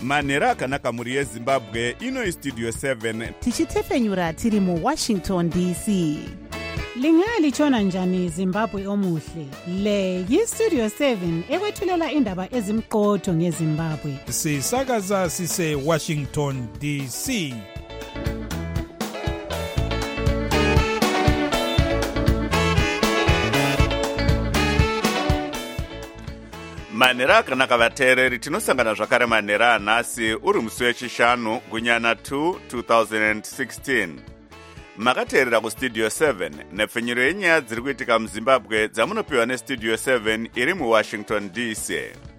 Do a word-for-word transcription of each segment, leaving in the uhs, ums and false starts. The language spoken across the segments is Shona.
manhero akanaka mhuri yezimbabwe. Ino istudio seven tichitefenyura tiri muwashington D C. Lingalitshona njani Zimbabwe omuhle? Le yistudio seven ekwethulela indaba ezimqotho ngeZimbabwe. Sisakaza sise Washington D C. manhero akanaka vateereri, tinosangana zvakare manhero anhasi uri musi wechishanu gunyana two twenty sixteen. Makateerera kustudio seven nepfenyuro yenyaya dziri kuitika muzimbabwe dzamunopiwa nestudio seven iri muwashington D C.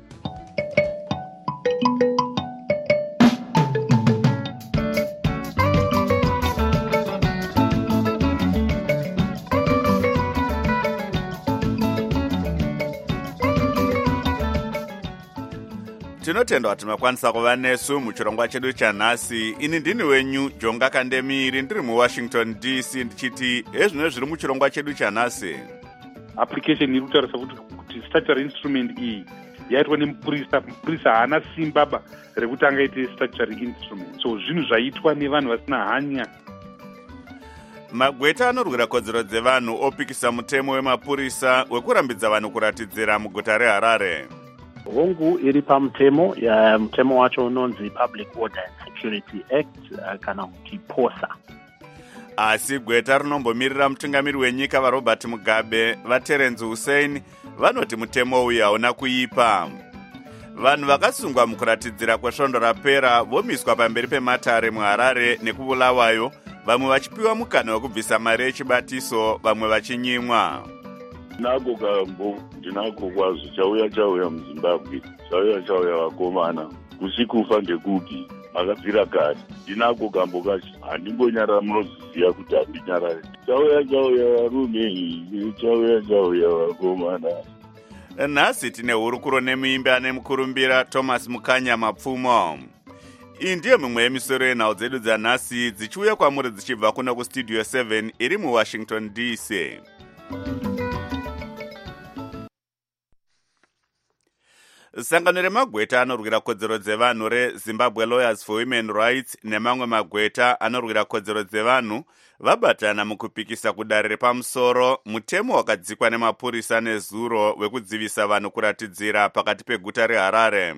tinotenda kuti makwanisa kuva nesu muchirongwa chedu chanhasi. Ini ndini wenyu Jonga Kandemiri ndiri muwashington D C ndichiti ezvino zviri muchirongwa chedu chanhasi. Application iri kutarisa kuti statutory instrument iyi yaitwa nemupurisa. Mupurisa haana simba ba rekuti angaite statutory instrument, so zvinhu zvaitwa nevanhu vasina hanya. Magweta anorwira kodzero dzevanhu opikisa mutemo wemapurisa wekurambidza vanhu kuratidzira muguta reHarare. Hongu iri pamutemo ya mutemo wacho unonzi Public Order and Security Act uh, kana kuti POSA. Asi gweta rinombomirira mutungamiri wenyika vaRobert Mugabe vaTerence Hussein vanoti mutemo uyu hauna kuipa. Vanhu vakasungwa mukuratidzira kwesvondo rapera vomiswa pamberi pematare muHarare nekubulawayo, vamwe vachipiwa mukana wekubvisa mari yechibatiso, vamwe vachinyimwa. Ndinako kambo, ndinako kwazo chauya chauya muZimbabwe, chauya chauya vakomana, kusikufa ndekupi, makabvira kare. Ndinako kambo kacho, handingonyarara munoziziya kuti handinyarare. Chauya chauya varume, chauya chauya vakomana. Nhasi tine hurukuro nemuimbi ane mukurumbira Thomas Mukanya Mapfumo. Iyi ndiyo mimwe yemisoro yenhau dzedu dzanhasi dzichiuya kwamuri dzichibva kuno kustudio seven iri muwashington D C. Sangano remagweta anorwira kodzero dzevanhu reZimbabwe Lawyers for Women Rights nemamwe magweta anorwira kodzero dzevanhu vabatana mukupikisa kudare repamusoro mutemo wakadzikwa nemapurisa nezuro wekudzivisa vanhu kuratidzira pakati peguta reHarare.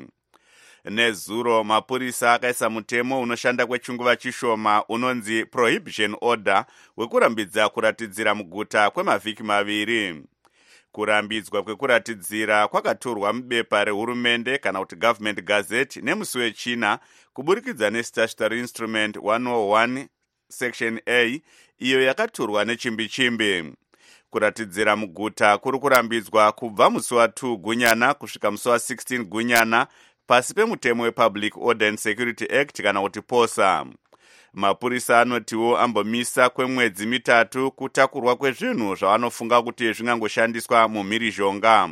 Nezuro mapurisa akaisa mutemo unoshanda kwechinguva chishoma unonzi Prohibition Order wekurambidza kuratidzira muguta kwemavhiki maviri. Kurambidzwa kwekuratidzira kwakatorwa mubepa rehurumende kana kuti Government Gazette nemusi wechina kuburikidza neStatutory Instrument one oh one Section A iyo yakatorwa nechimbi-chimbi. Kuratidzira muguta kuri kurambidzwa kubva musi wa two gunyana kusvika musi wa sixteen gunyana pasi pemutemo wePublic Order and Security Act kana kuti POSA. Mapurisa anotiwo ambomisa kwemwedzi mitatu kutakurwa kwezvinhu zvavanofunga kuti zvingangoshandiswa mumhirizhonga.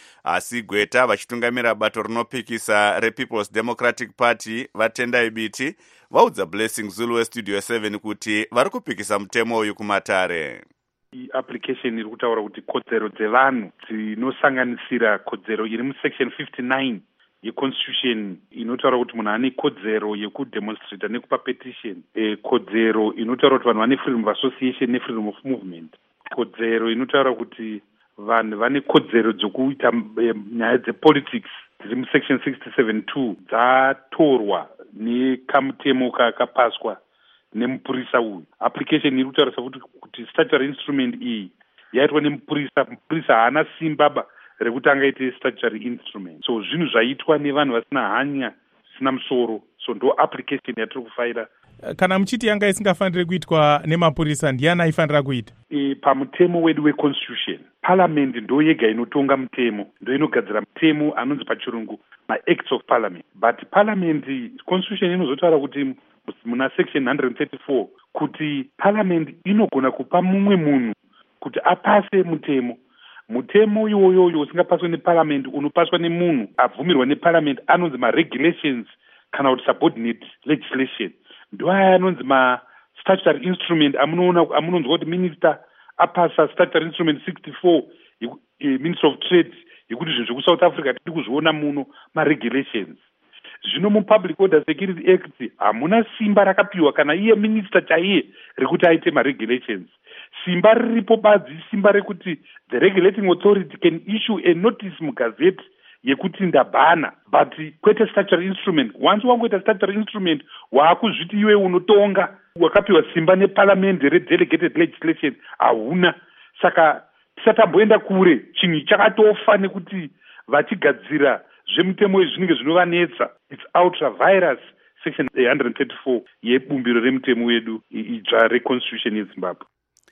Asi gweta vachitungamira bato rinopikisa rePeople's Democratic Party vatendai biti vaudza Blessing Zulu westudio seven kuti vari kupikisa mutemo uyu kumatare. Application iri kutaura kuti kodzero dzevanhu dzinosanganisira kodzero iri musection fifty-nine yeconstitution inotaura kuti munhu ane kodzero yekudemonstrata nekupa petition, e, kodzero inotaura kuti vanhu vane freedom of association nefreedom of movement, kodzero inotaura kuti vanhu vane kodzero dzokuita e, nyaya dzepolitics dziri musection sixty-seven two dzatorwa nekamutemo kakapaswa nemupurisa uyu. Application iri kutaurisa kuti kuti statutory instrument iyi yaitwa nemupurisa. Mupurisa haana simba ba rekuti angaite statutory instrument, so zvinhu zvaitwa nevanhu vasina hanya, zvisina musoro, so ndo application yatiri kufaira. Kana muchiti yanga isingafaniri kuitwa nemapurisa, ndiani aifanira kuita? E, pamutemo wedu weconstitution parliament ndo yega inotonga mutemo, ndo inogadzira mutemo anonzi pachirungu maacts of parliament, but parliament constitution inozotaura kuti muna section one thirty-four kuti parliament inogona kupa mumwe munhu kuti apase mutemo. Mutemo iwoyoyo usingapaswa neparliament unopaswa nemunhu abvumirwa neparliament anonzi ma-regulations kana kuti subordinate legislation. Ndo aya anonzi ma-statutory instrument amunoona amunonzwa kuti minister apasa statutory instrument sixty-four Minister of Trade yekuti zvinhu zvekusouth Africa tiri kuzviona muno ma-regulations. Zvino mupublic order security act hamuna simba rakapiwa kana iye minister chaiye rekuti aite maregulations. Simba riripo badzi simba rekuti the regulating authority can issue a notice mugazette yekuti ndabhana, but kwete statutory instrument. Once wangoita statutory instrument waakuzviti iwe unotonga wakapiwa simba neparliament redelegated legislation hauna. Saka tisatamboenda kure, chinhu chakatofa nekuti vachigadzira zvemutemo izvi zvinenge zvinovanetsa. It's ultra virus section one thirty-four yebumbiro remutemo wedu idzva reconstitution yeZimbabwe.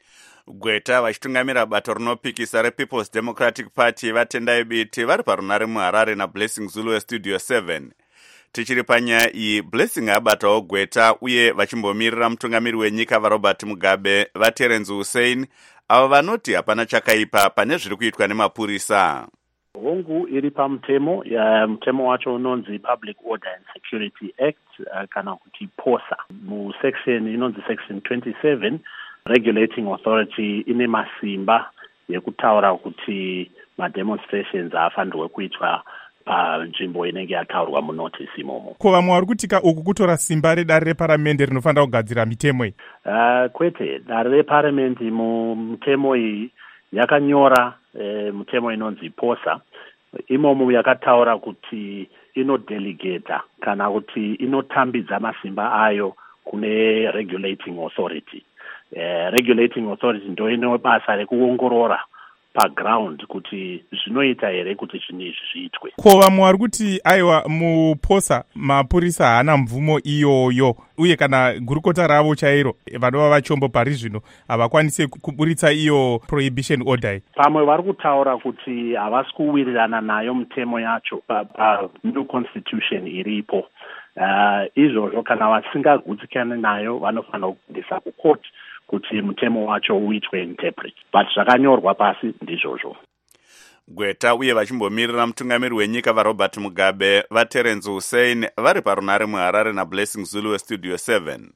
Gweta vachitungamira bato rinopikisa rePeople's Democratic Party vatendai biti vari parunare muHarare naBlessing Zulu weStudio seven. Tichiri panyaya iyi, Blessing abatawo Gweta uye vachimbomirira mutungamiri wenyika vaRobert Mugabe vaTerence Hussein avo vanoti hapana chakaipa pane zviri kuitwa nemapurisa. Hongu iri pamutemo ya mutemo wacho unonzi Public Order and Security Act uh, kana kuti POSA. Mu section inonzi section twenty-seven regulating authority ine masimba yekutaura kuti ma demonstrations afanirwe kuitwa panzvimbo inenge yataurwa mu notice imomo. Ko vamwe vari kutika uku kutora simba redare reparamende rinofanira kugadzira mitemo iyi? Uh, kwete, dare reparamende mu mutemo iyi yakanyora e, mutemo inonzi POSA. Imomo yakataura kuti inodelegata kana kuti inotambidza masimba ayo kune regulating authority. Uh, regulating authority ndo ine basa rekuongorora paground kuti zvinoita here kuti zvinhu izvi zviitwe. Ko vamwe vari kuti aiwa muPOSA mapurisa haana mvumo iyoyo uye kana gurukota ravo chairo vanova vachombo pari zvino havakwanise kuburitsa iyo prohibition order. Pamwe vari kutaura kuti havasi kuwirirana nayo mutemo yacho pa, pa new constitution iripo. Uh, izvozvo kana vasingagutsikane nayo vanofanira kuendesa kucourt kuti mutemo wacho uitwe interpret, but zvakanyorwa pasi ndizvozvo. Gweta uye vachimbomirira mutungamiri wenyika vaRobert Mugabe vaTerence Hussein vari parunare muHarare naBlessing Zulu weStudio seven.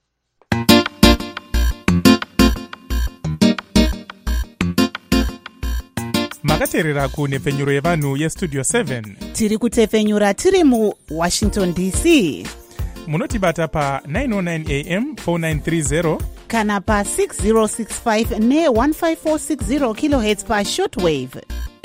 Makateerera kunhepfenyuro yevanhu yeStudio seven. Tiri kutefenyura tiri muWashington D C. Munotibata pa nine oh nine A M four nine three zero kana pa six zero six five ne one five four six zero kilohertz pa shortwave.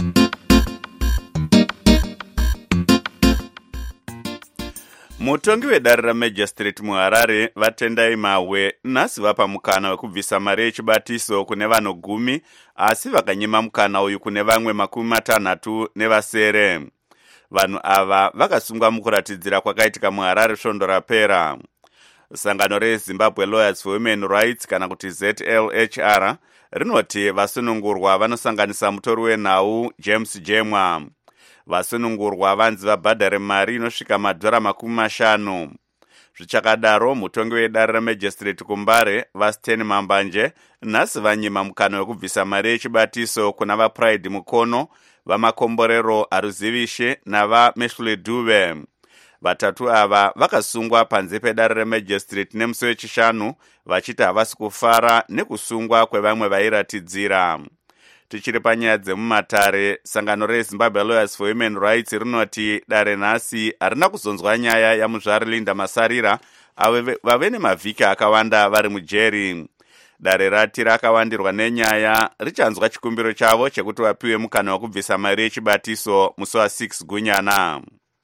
Mutongi wedare raMagistrate muHarare vatendai Mahwe nhasi vapa mukana wekubvisa mari yechibatiso kune vanhu gumi asi vakanyima mukana uyu kune vamwe makumi matanhatu nevasere. Vanhu ava vakasungwa mukuratidzira kwakaitika muHarare svondo rapera. Sangano reZimbabwe Lawyers for Women Rights kana kuti Z L H R rinoti vasunungurwa vanosanganisa mutori wenhau James Jemwa. Vasunungurwa vanzi vabhadhare mari inosvika madhora makumi mashanu. Zvichakadaro mutongi wedare raMagistrate kuMbare vaSten Mambanje nhasi vanyima mukana wekubvisa mari yechibatiso kuna vaPride Mukono, vamakomborero Aruzivishe navaMeshley Dube. Vatatu ava vakasungwa panze pedare reMagistrate nemusi wechishanu vachiti havasi kufara nekusungwa kwevamwe vairatidzira. Tichiri panyaya dzemumatare, sangano reZimbabwe Lawyers for Women Rights rinoti dare nhasi harina kuzonzwa nyaya yamuzvari Linda Masarira avo vave nemavhiki akawanda vari mujeri. Dare rati rakawandirwa nenyaya richanzwa chikumbiro chavo chekuti vapiwe mukana wekubvisa mari yechibatiso musi wa6 Gunyana.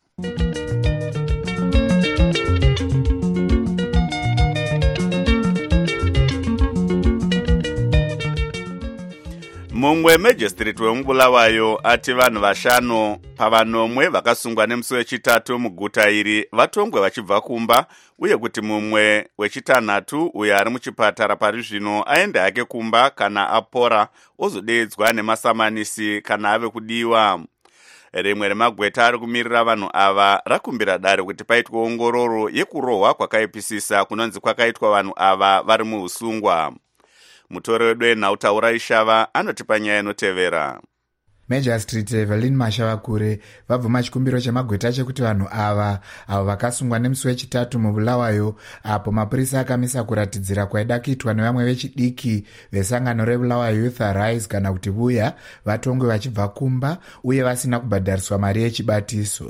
Mumwe Magistrate wemubulawayo ati vanhu vashanu pavanomwe vakasungwa nemusi wechitatu muguta iri vatongwe vachibva kumba uye kuti mumwe wechitanhatu uyo ari muchipatara pari zvino aende hake kumba kana apora ozodeedzwa nemasamanisi kana ave kudiwa. Rimwe remagweta ari kumirira vanhu ava rakumbira dare kuti paitwe ongororo yekurohwa kwakaipisisa kunonzi kwakaitwa vanhu ava vari muusungwa. Mutori wedu enhautaura ishava anoti panyaya inotevera. Magistrate Evelyn Mashavakure vabvuma chikumbiro chemagweta chekuti vanhu ava avo vakasungwa nemusi wechitatu mubulawayo apo mapurisa akamisa kuratidzira kwaida kuitwa nevamwe vechidiki vesangano reBulawayo Youth Arise kana kuti Buya vatongwe vachibva kumba uye vasina kubhadhariswa mari yechibatiso.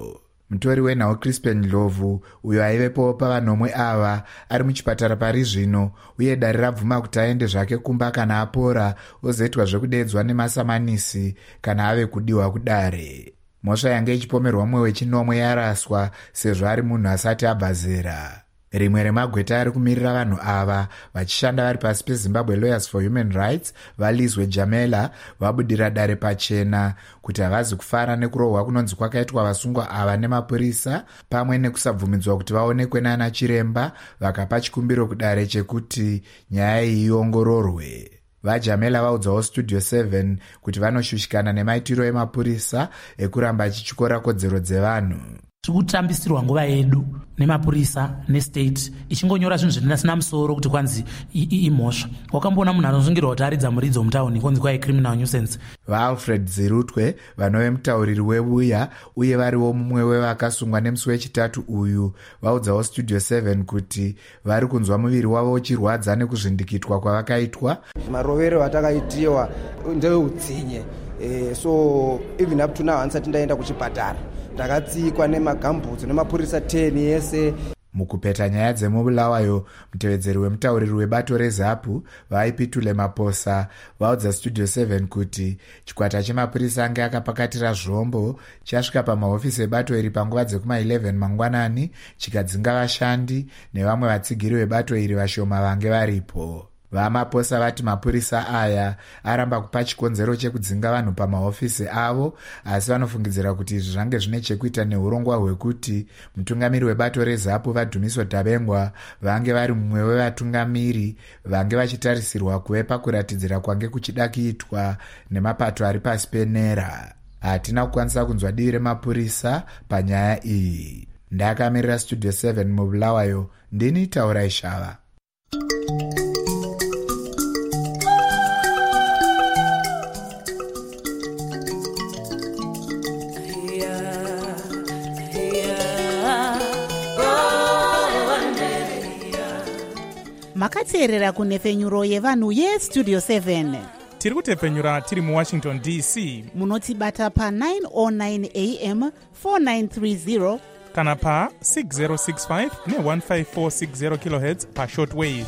mutori wenhau Crispin Ndlovu uyo aivepo pavanomwe ava ari muchipatara pari zvino uye dare rabvuma kuti aende zvake kumba kana apora ozoitwa zvekudedzwa nemasamanisi kana ave kudiwa kudare. Mhosva yange ichipomerwa mumwe wechinomwe yaraswa sezvo ari munhu asati abva zera. Rimwe remagweta ari kumirira vanhu ava vachishanda vari pasi peZimbabwe Lawyers for Human Rights vaLizwe Jamela vabudira dare pachena kuti havazi kufara nekurohwa kunonzi kwakaitwa vasungwa ava nemapurisa pamwe nekusabvumidzwa kuti vaonekwe nana chiremba vakapa chikumbiro kudare chekuti nyaya iyi iongororwe. VaJamela vaudzawo Studio seven kuti vanoshushikana nemaitiro emapurisa ekuramba achityora kodzero dzevanhu. Tikutambisirwa nguva yedu nemapurisa nestate ichingonyora zvinhu zvisina musoro kuti kwanzi imhosva. Wakamboona munhu anozvingirwa kuti aridza muridzi womutauni kunzi kwaye criminal nuisance. VaAlfred Zirutwe vanove mutauriri webuya uye variwo mumwe wevakasungwa nemusi wechitatu uyu vaudzawo Studio seven kuti vari kunzwa muviri wavo uchirwadza nekuzvindikitwa kwavakaitwa. Marovero atakaitiwa ndeudzinye. Eh, so even up to now hansati ndaenda kuchipatara. Ndakatsikwa nemagambutso nemapurisa ten yese. Mukupeta nyaya dzemubulawayo, mutevedzeri wemutauriri webato reZAPU vaipitule Maposa vaudza Studio seven kuti chikwata chemapurisa ange akapakatira zvombo chasvika pamahofisi ebato iri panguva dzekuma eleven mangwanani chikadzinga vashandi nevamwe vatsigiri vebato iri vashoma vange varipo. VaMaposa vati mapurisa aya aramba kupa chikonzero chekudzinga vanhu pamahofisi avo, asi vanofungidzira kuti izvi zvange zvine chekuita neurongwa hwekuti mutungamiri webato reZAPU vaDhumiso Dabengwa vange vari mumwe wevatungamiri vange vachitarisirwa kuve pakuratidzira kwange kuchida kuitwa nemapato ari pasi penera. Hatina kukwanisa kunzwa divi remapurisa panyaya iyi. Ndakamirira Studio seven mubulawayo, ndini Taurai Shava. Makateerera kunefenyuro yevanhu yeStudio seven. Tiri kutefenyura tiri muWashington D C. Munotibata pa nine oh nine a m four nine three zero kana pa six zero six five ne one five four six zero kilohertz pa shortwave.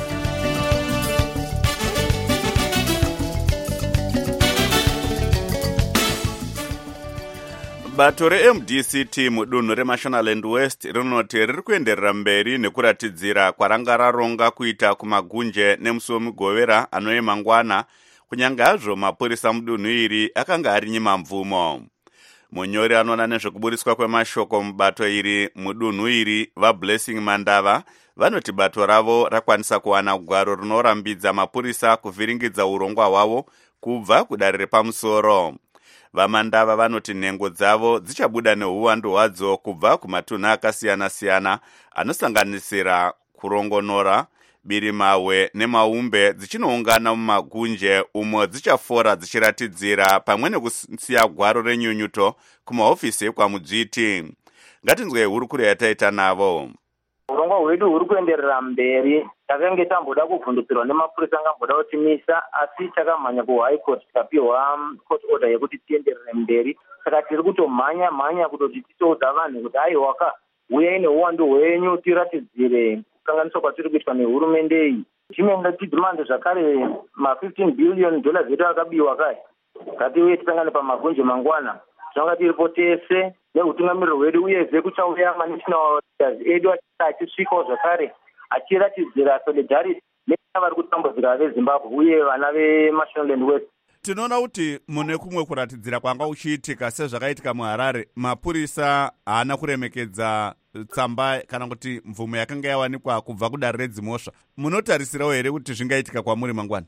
Bato re-M D C T mudunhu reMashonaland West rinoti riri kuenderera mberi nekuratidzira kwaranga raronga kuita kumagunje nemusi wemugovera anoye mangwana, kunyange hazvo mapurisa mudunhu iri akanga ari nyima mvumo. Munyori anoona nezvekuburiswa kwemashoko mubato iri mudunhu iri vaBlessing Mandava vanoti bato ravo rakwanisa kuwana gwaro rinorambidza mapurisa kuvhiringidza urongwa hwavo kubva kudare repamusoro. VaMandava vanoti nhengo dzavo dzichabuda neuwandu hwadzo kubva kumatunhu akasiyana-siyana anosanganisira kurongonora, Birimawe neMaumbe dzichinoungana mumagunje umo dzichafora dzichiratidzira pamwe nekusiya gwaro renyunyuto kumahofisi ekwaMudzviti. Ngatinzwe hurukuro yataita navo. Urongwa hwedu huri kuenderera mberi. Takange tamboda kuvhundutsirwa nemapurisa angamboda kutimisa, asi takamhanya kuHigh Court tikapiwa court order yekuti tienderere mberi. Saka tiri kutomhanya mhanya kutoti titoudza vanhu kuti aiwaka uyai neuwandu hwenyu tiratidzire kukanganiswa kwatiri kuitwa nehurumende iyi. Chimwe tidhimande zvakare ma fifteen billion dollars edu akabiwa kai. Ngatiuye tisangane pamagunje mangwana. Zvanga tiripo tese neutungamiriro hwedu uyezve kuchauya manational edu achisvikawo zvakare achiratidzira solidarity nevari kutambudzika veZimbabwe uye vana veMashonaland West. Tinoona kuti mune kumwe kuratidzira kwanga uchiitika sezvakaitika muHarare, mapurisa haana kuremekedza tsamba kana kuti mvumo yakanga yawanikwa kubva kudare redzimhosva. Munotarisirawo here kuti zvingaitika kwamuri mangwana?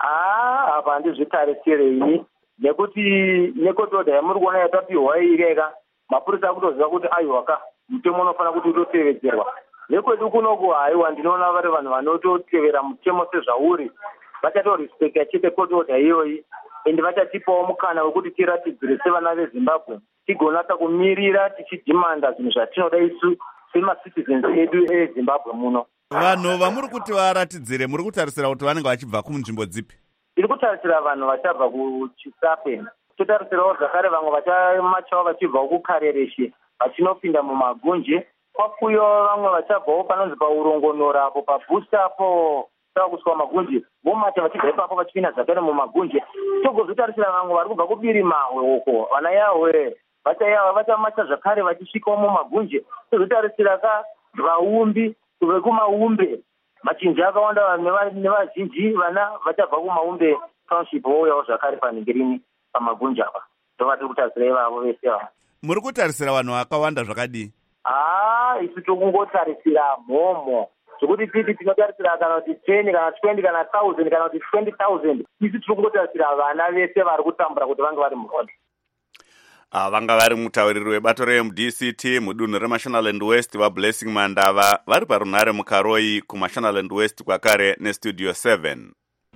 Ah, apa handizvitarisirei nekuti nekotoda yamuri kuona yatapiwa ireka mapurisa akutoziva kuti aiwaka mutemo unofanira kuti utotevedzerwa. Nekwedu kunoku haiwa ndinoona vari vanhu vanototevera mutemo sezvauri vachatorespekta chete court order iyoyi ende vachatipawo mukana wekuti tiratidzire sevana veZimbabwe tigonatsa kumirira tichidhimanda zvinhu zvatinoda isu semacitizens edu eZimbabwe muno. Vanhu vamuri kuti varatidzire muri kutarisira kuti vanenge vachibva kunzvimbo dzipi? Tiri kutarisira vanhu vachabva kuChisape, totarisirawo zvakare vamwe vachamachawo vachibva kuKarereshe vachinopinda mumagunje. Kwakuyo vamwe vachabvawo panonzi paurongonora apo pabhusta apo saka kuswa magunje vomata vachibva ipapo vachipinda zvakare mumagunje. Togozotarisira vamwe vari kubva kubirimahwe uko vana yahwe vachayava vachamata zvakare vachisvikawo mumagunje. Tozotarisira ka vaumbi kubve kumaumbe machinja akawanda nevazhinji vana vachabva kumaumbe township vouyawo zvakare panhingirini pamagunje apa. Ndova tiri kutarisira ivavo vese ava. Muri kutarisira vanhu vakawanda zvakadii? Ah, isu tokungotarisira mhomo zvokuti titi tinotarisira kana kuti ten kana twenty kana thousand kana kuti twenty thousand. Isu tiri kungotarisira vana vese vari kutambura kuti vange vari murodhi. Ah, vanga vari mutauriri webato reM D C T mudunhu reMashonaland West vaBlessing Mandava vari parunhare mukaroi kuMashonaland West kwakare nestudio seven.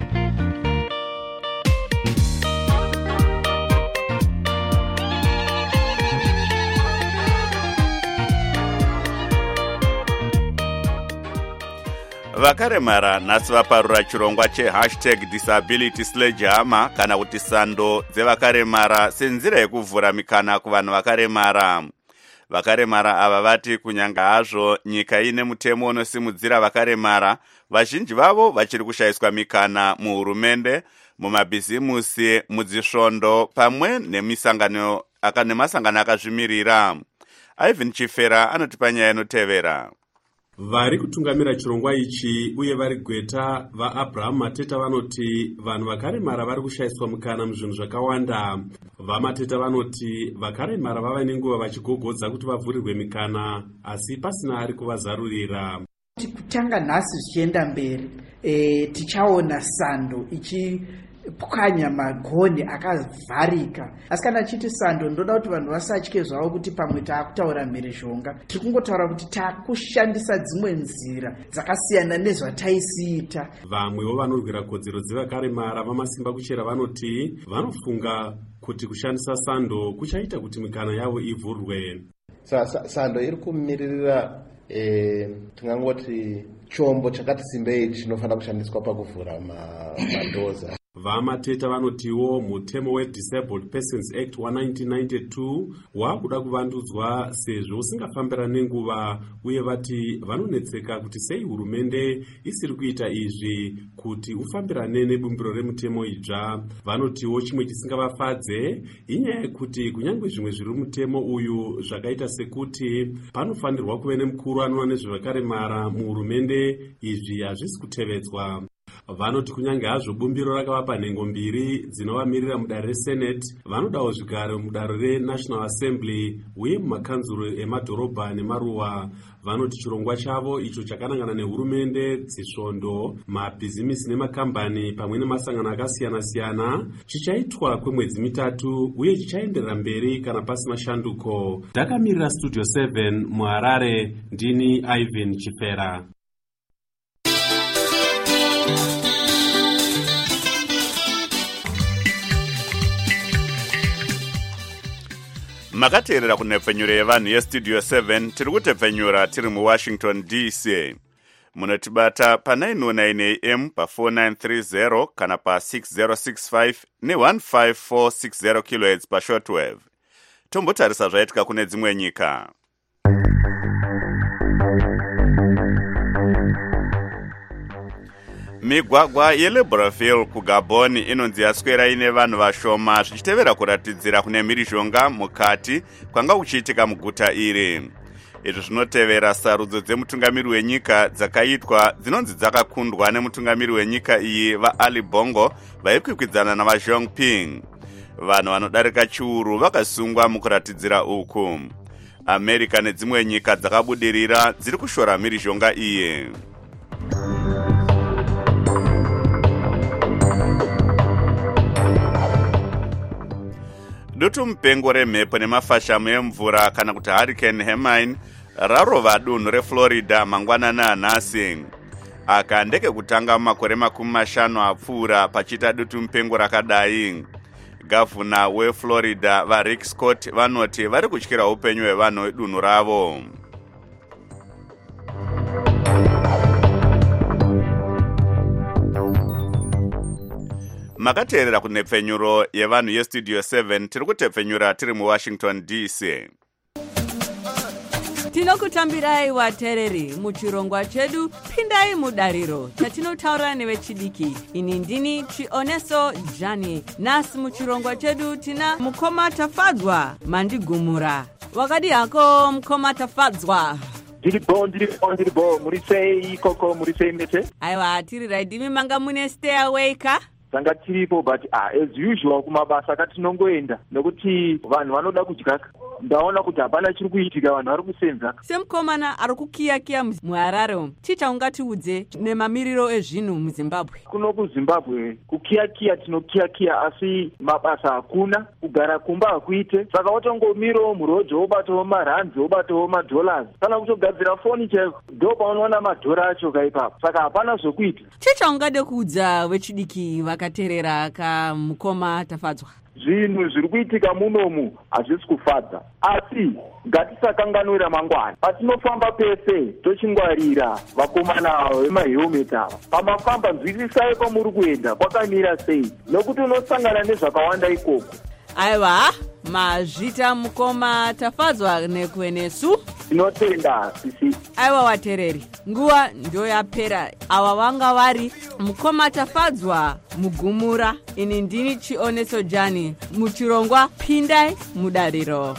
Vakaremara nhasi vaparura chirongwa chehashtag disability sledgehammer kana kuti sando dzevakaremara senzira yekuvhura mikana kuvanhu vakaremara. Vakaremara ava vati kunyanga hazvo nyika ine mutemo unosimudzira vakaremara, vazhinji vavo vachiri kushayiswa mikana muhurumende, mumabhizimusi, mudzisvondo pamwe nemisangano nemasangano akazvimirira. Ivan Chifera anotipa nyaya inotevera. Vari kutungamira chirongwa ichi uye vari gweta vaAbraham Mateta vanoti vanhu vakaremara vari kushayiswa mukana muzvinhu zvakawanda. VaMateta vanoti vakaremara vava nenguva vachigogodza kuti vavhurirwe mikana asi pasina ari kuvazarurira. Kutanga nhasi zvichienda mberi e, tichaona sando ichi pwanya magonhi akavharika. Asi kana chiti sando ndoda kuti vanhu vasatye zvavo kuti pamwe taakutaura mhirizhonga. Tiri kungotaura kuti taakushandisa dzimwe nzira dzakasiyana nezvataisiita. Vamwewo vanorwira kodzero dzevakaremara vamasimba kuchera vanoti vanofunga kuti kushandisa sando kuchaita kuti mikana yavo ivhurwe. Sa, sa, sando iri kumiririra e, tingangoti chombo chakati simbei chinofanira kushandiswa pakuvhura madoza. VaMateta vanotiwo mutemo weDisabled Persons Act nineteen ninety-two wakuda kuvandudzwa sezvo usingafambirana nenguva, uye vati vanonetseka kuti sei hurumende isiri kuita izvi kuti ufambirane nebumbiro remutemo idzva. Vanotiwo chimwe chisingavafadze inyaya yekuti kunyange zvimwe zviri mutemo uyu zvakaita sekuti panofanirwa kuve nemukuru anoona nezvevakaremara muhurumende, izvi hazvisi kutevedzwa. Vanoti kunyange hazvo bumbiro rakavapa nhengo mbiri dzinovamirira mudare reSenate, vanodawo zvigaro mudare reNational Assembly uye mumakanzuro emadhorobha nemaruwa. Vanoti chirongwa chavo icho chakanangana nehurumende, dzisvondo, mabhizimisi nemakambani pamwe nemasangano akasiyana-siyana chichaitwa kwemwedzi mitatu uye chichaenderera mberi kana pasina shanduko. Ndakamirira Studio seven muHarare, ndini Ivan Chifera. Makateerera kunepfenyuro yevanhu yestudio seven tiri kutepfenyura tiri muWashington D C. Munotibata pa nine oh nine A M pa four nine three zero kana pa six zero six five ne one five four six zero kilohertz pa shortwave. Tombotarisa zvaitika kune dzimwe nyika. Migwagwa yeLibreville kuGabon inonzi yaswera ine vanhu vashoma zvichitevera kuratidzira kune mhirizhonga mukati kwanga kuchiitika muguta iri. Izvi zvinotevera sarudzo dzemutungamiri wenyika dzakaitwa dzinonzi dzakakundwa nemutungamiri wenyika iyi vaAli Bongo vaikwikwidzana navaJeong Ping. Vanhu vanodarika chiuru vakasungwa mukuratidzira uku. America nedzimwe nyika dzakabudirira dziri kushora mhirizhonga iyi. Dutu mupengo remhepo nemafashamu emvura kana kuti Hurricane Hermine rarova dunhu reFlorida mangwanani anhasi. Aka ndeke kutanga makore makumi mashanu apfuura pachita dutu mupengo rakadai. Gavana weFlorida vaRick Scott vanoti vari kutyira upenyu hwevanhu vedunhu ravo. Makateerera kunepfenyuro yevanhu yestudio seven tiri kutepfenyura tiri muWashington D C. Tinokutambirai watereri muchirongwa chedu pindai mudariro chatinotaura nevechidiki. Ini ndini Chioneso Jani. Nasi muchirongwa chedu tina Mukoma Tafadzwa mandigumura. Wakadi hako Mukoma Tafadzwa. Ndiribo, ndiribo, ndiribo. Murisei koko, murisei mete. Aiwa, tiri raidimi manga mune stay away ka? Tanga tiripo, but ah, as usual kumabasa katinongoenda nokuti vanhu vanoda kudyaka. Ndaona kuti hapana chiri kuitika, vanhu vari kusenza. Semukomana ari kukiyakiya muHarare umu, chicha ungatiudze nemamiriro ezvinhu muZimbabwe. Kuno kuZimbabwe kukiyakiya tinokiyakiya asi mabasa hakuna, kugara kumba hakuite. Saka watongomirawo murodhi wobatawo marands wobatawo madollars. Kana kutogadzira foni chaiko ndo paunoona madhora acho kaipapo. Saka hapana zvokuita. Chicha ungade kuudza vechidiki vakateerera kaMukoma Tafadzwa? Zvinhu zviri kuitika munomu hazvisi kufadza, asi ngatisakanganwira mangwana. Patinofamba pese tochingwarira vakomana vemahelmet ava. Pamafamba nzwisisai kwamuri kuenda kwakamira sei, nokuti unosangana nezvakawanda ikoko. Aiwa, mazvita Mukoma Tafadzwa nekuenesu. Tinotenda sisi. Aiwa watereri, nguva ndio yapera. Ava vanga vari Mukoma Tafadzwa mugumura. Ini ndini Chioneso Jani muchirongwa pindai mudariro.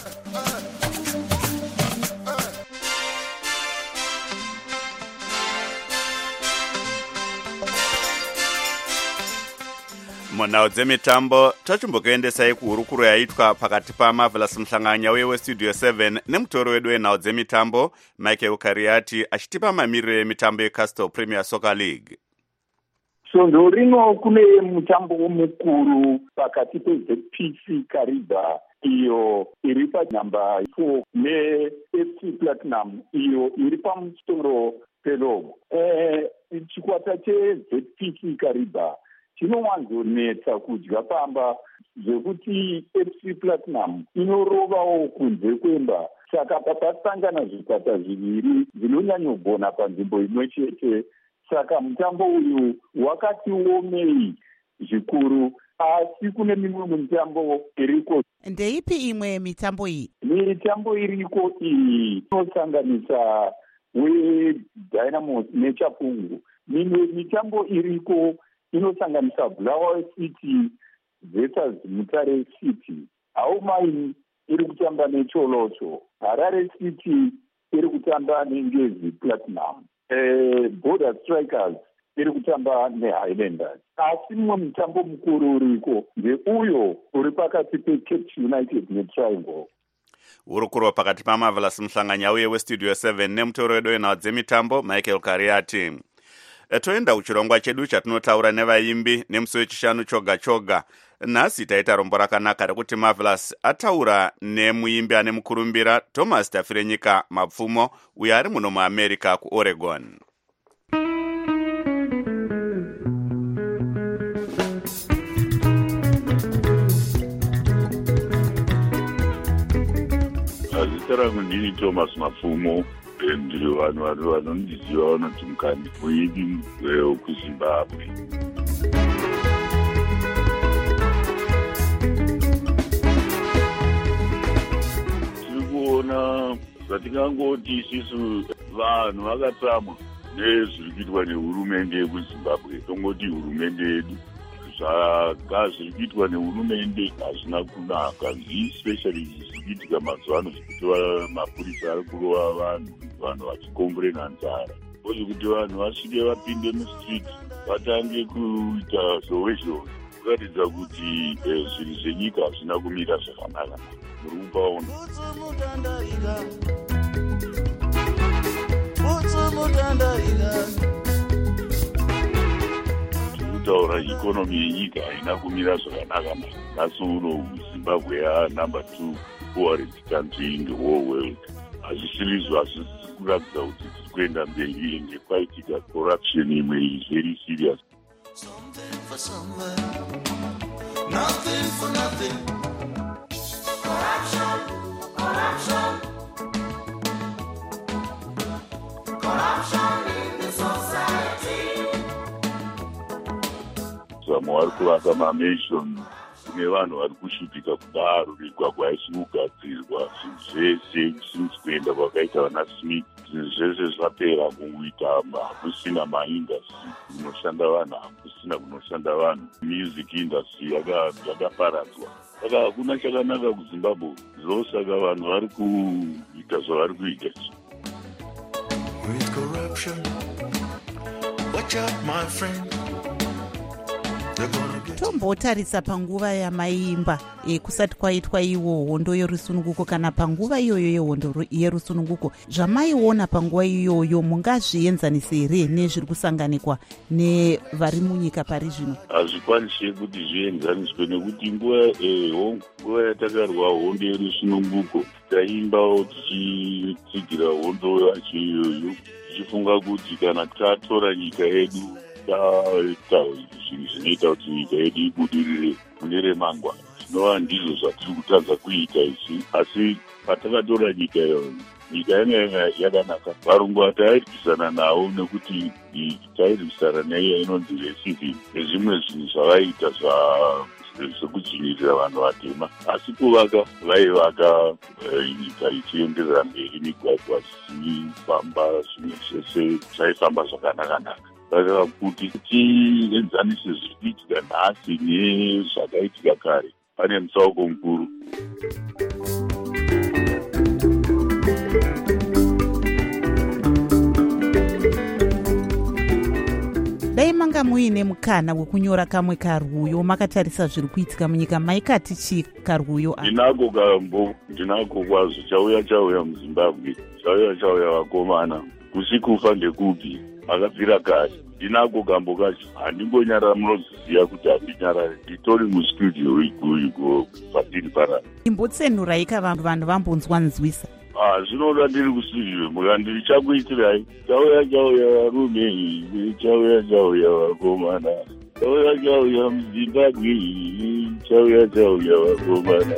Munhau dzemitambo tachimbokuendesai kuhurukuro yaitwa pakati paMarvelous Mhlanganya weStudio seven nemutori wedu wenhau dzemitambo Michael Kariati achitipa mamiriro emitambo yeCastle Premier Soccer League. Svondo rino kune mutambo mukuru pakati peZ P C Kariba iyo iri panhamba four neF C Platinum iyo iri pamusoro perogo. Eh, chikwata cheZ P C Kariba chinowanzonetsa kudya pamba zvekuti F C Platinum inorovawo kunze kwemba. Saka papasangana zvikwata zviviri zvinonyanyogona panzvimbo imwe chete. Saka mutambo uyu wakati omei zvikuru, asi kune mimwe mitambo iriko. Ndeipi imwe mitambo iyi? Mitambo iriko iyi inosanganisa weDynamos neChapungu. Mimwe mitambo iriko inosanganisa Bulawayo City versus Mutare City. Aumaini iri kutamba neCholocho. Harare City iri kutamba neNgezi Platinum. Eh, Border Strikers iri kutamba neHighlanders. Asi mumwe mutambo mukuru uriko ndeuyo uri pakati peCape United neTriangle. Hurukuro pakati paMarvelous Mhlanganya weStudio seven nemutori wedu wenhau dzemitambo Michael Kariati. Toenda kuchirongwa chedu chatinotaura nevaimbi nemusi wechishanu choga choga. Nhasi taita rombo rakanaka rekuti Marvelous ataura nemuimbi ane mukurumbira Thomas Tafirenyika Mapfumo uyo ari muno muAmerica kuOregon. Zita rangu ndini Thomas Mapfumo. Ndiri vanhu vari vanondiziva vanoti mukandi muimbi wekuZimbabwe. Tiri kuona zvatingangoti isisu vanhu vakatsamwa nezviri kuitwa nehurumende yekuZimbabwe. Tongoti hurumende yedu zvaka zviri kuitwa nehurumende hazvina kunaka, especially zviri kuitika mazuva ano zvekuti mapurisa ari kurova vanhu vanhu vachikomborena nzara. Uye kuti vanhu vasvike vapinde mustreet vatange kuita zhowezhowe kuratidza kuti zvinhu zvenyika hazvina kumira zvakanaka. Muri kupaona kutaura ikonomi yenyika haina kumira zvakanaka. Nhasi uno Zimbabwe yanumber two poorest country in the whole world. Hazvisiri hazvisi kuratidza kuti tiri kuenda mberi enge kwaitika corruption imwe very serious. Something for somewhere, nothing for nothing. Corruption, corruption, corruption in the society. Vamwe vari kuvaka mamansion kune vanhu vari kushupika kudaro migwagwa haisi kugadzirwa, zvinhu zvese since kuenda kwakaita vana smith zvinhu zvese zvapera kungoita hakusina maindastry kunoshanda vanhu, hakusina kunoshanda vanhu. Music industry yakaparadzwa, saka hakuna chakanaka kuzimbabwe. Zvosaka vanhu vari kuita zvavari kuita. With corruption, watch out my friend. Tombotarisa panguva yamaimba e, kusati kwaitwa iwo hondo yerusununguko kana panguva iyoyo yehondo yerusununguko, zvamaiona panguva iyoyo mungazvienzanisa here nezviri kusanganikwa nevari munyika pari zvino? Hazvikwanisi kuti zvienzaniswe nekuti nguva yatakarwa hondo yerusununguko taimbawo tichitsigira hondo yacho iyoyo tichifunga kuti kana tatora nyika yedu zvinhu zvinoita kuti nyika yedu ibudirire mune remangwana, zvinova ndizvo zvatiri kutadza kuita isi. Asi patakatora nyika iyoyo, nyika yanga yakanaka. Varungu vatairwisana navo nekuti tairwisana naiyo inonzi racism nezvimwe zvinhu zvavaita zvekudzvinyirira vanhu vatema. Asi kuvaka vaivaka nyika ichienderera mberi, migwagwa zvichifamba, zvimwe zvese zvaifamba zvakanaka-naka. Saka kuti tienzanise zviri kuitika nhasi nezvakaitika kare, pane mutsauko mukuru. Dai manga muine mukana wekunyora kamwe karwuyo makatarisa zviri kuitika munyika, maikati chii karwuyo? Ndinako kambo, ndinako kwazvo. Chauya chauya muZimbabwe, chauya chauya vakomana, kusikufa ndekupi, akabvira kare. Ndinako kambo kacho, handingonyarara munoziziva kuti handinyarare, nditori mustudio iko patiri parara. Imbotsenuraika vanhu vambonzwa nzwisa. Ah, zvinoda ndiri kustudio, mukandiri chakuitirai. Chauya chauya varume, chauya chauya vakomana, chauya chauya muZimbabwe, chauya chauya vakomana.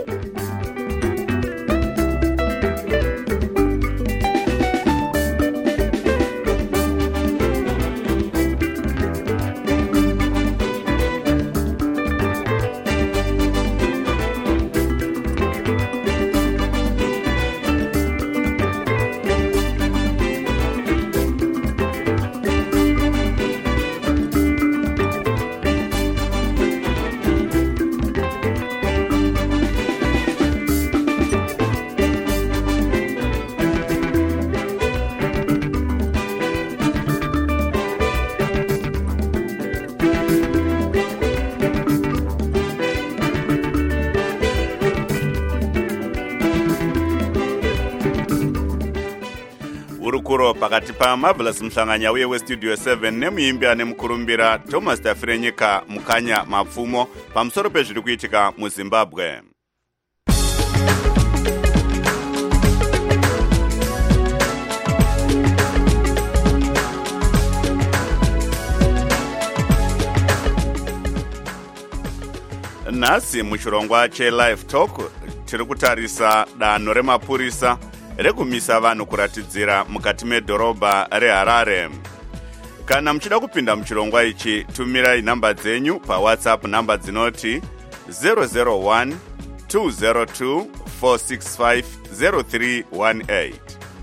urukuro pakati paMarvelous Mhlanganya uye westudio seven nemuimbi ane mukurumbira Thomas Tafirenyika Mukanya Mapfumo pamusoro pezviri kuitika muZimbabwe. Nhasi muchirongwa cheLive Talk tiri kutarisa danho remapurisa rekumisa vanhu kuratidzira mukati medhorobha reHarare. Kana muchida kupinda muchirongwa ichi, tumirai namba dzenyu paWhatsApp namba dzinoti zero zero one two zero two four six five zero three one eight.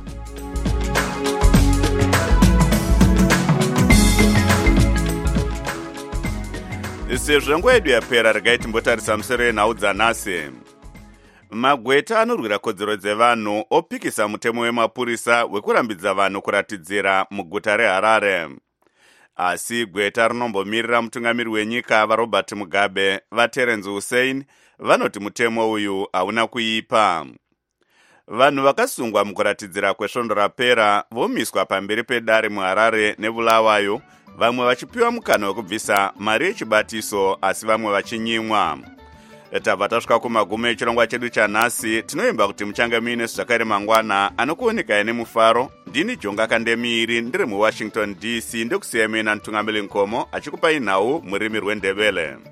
Sezvo nguva yedu yapera, regai timbotarisa musoro yenhau dzanhasi. Magweta anorwira kodzero dzevanhu opikisa mutemo wemapurisa wekurambidza vanhu kuratidzira muguta reHarare. Asi gweta rinombomirira mutungamiri wenyika vaRobert Mugabe vaTerence Hussein vanoti mutemo uyu hauna kuipa. Vanhu vakasungwa mukuratidzira kwesvondo rapera vomiswa pamberi pedare muHarare neBulawayo, vamwe vachipiwa mukana wekubvisa mari yechibatiso asi vamwe vachinyimwa. Tabva tasvika kumagumo echirongwa chedu chanhasi. Tinoimba kuti muchange muine zvakare mangwana anokuoneka nemufaro. Ndini Jonga Kandemiri ndiri muWashington D C, ndokusiyai muina Ntungamili Nkomo achikupai nhau murimi rweNdebele.